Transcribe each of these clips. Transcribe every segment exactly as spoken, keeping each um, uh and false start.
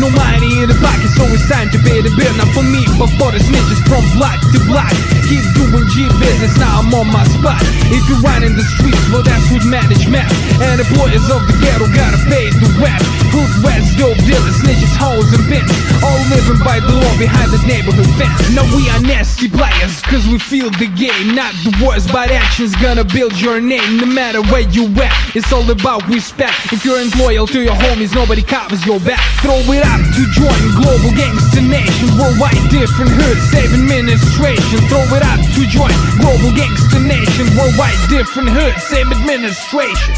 No money in the pocket, so it's time to pay the bill. Not for me, but for the snitches from block to block. Keep doing G business, now I'm on my spot. If you run in the streets, well that's who'd manage map. And the boys of the ghetto gotta pay the rap. Hood west, dope dealers, snitches, hoes and bins, all living by the law behind the neighborhood fence. Now we are nasty players, cause we feel the game. Not the words, but actions gonna build your name. No matter where you at, it's all about respect. If you're loyal to your homies, nobody covers your back. Throw it up to join global gangster nation. Worldwide different hoods, save administration. Throw it up to join global gangster nation. Worldwide different hoods, same administration.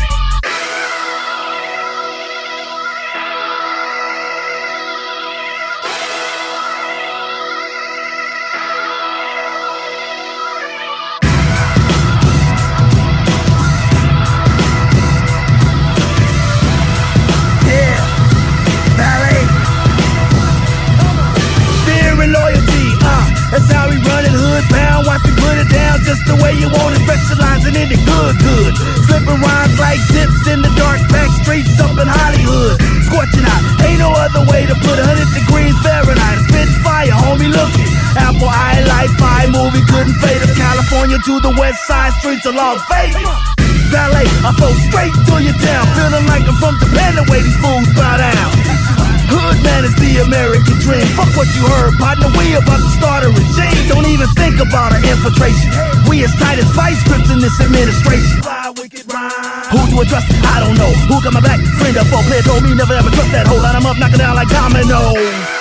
That's how we run it, hood bound. Watch me put it down just the way you want it. Specializing in the good, good. Flipping rhymes like zips in the dark back streets up in Hollywood. Scorching out, ain't no other way to put a hundred degrees Fahrenheit. Spitting fire, homie, look it. Apple eye, light fire, movie couldn't fade us. California to the west side streets of Las Vegas. Ballet, I flow straight to your town. Feeling like I'm from Japan the way these fools bow down. Hood man is the American dream. Fuck what you heard, partner, we about to start a regime. Don't even think about our infiltration. We as tight as vice grips in this administration. Who do I trust? I don't know. Who got my back? Friend or foe? Player told me never ever trust that hoe. Line 'em up, knock it down like dominoes.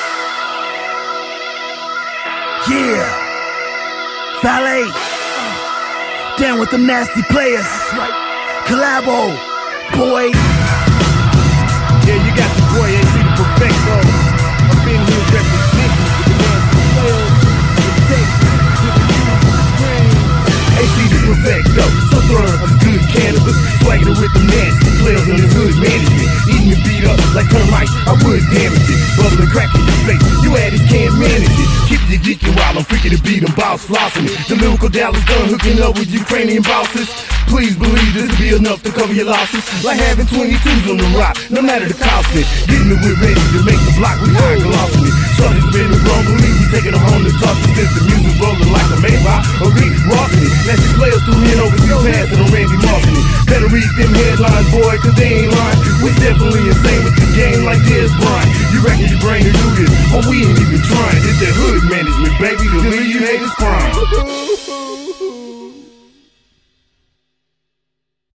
Yeah. Valet. Down with them nasty players. Collabo. Boy. Yeah, you got the boy A C the Perfecto. I've been here representing with the nasty players. The Texas, with the Ukraine. A C the Perfecto, so throwing up good cannabis. Swagging it with the nasty players in his hood management. Eating it beat up like termites, I would damage it. Bubbling crack in your face, you addicts can't manage it. Keep your geeking while I'm freaking to beat them, boss flossing it. The lyrical Dallas done hooking up with Ukrainian bosses. Please believe this will be enough to cover your losses. Like having twenty-twos on the rock, no matter the cost it. Getting it with ready to make the block, we high glossing it. Shorty's been a wrong believe we taking them home to toss it. Since the music rolling like a Maybach or Rick Rossing it. That's the players through in overseas passing on Randy Martin it. Better read them headlines, boy, cause they ain't lying. We definitely insane with the game like this, Brian. You reckon your brain to do this, but we ain't even trying. It's that hood management, baby, to leave you haters crying.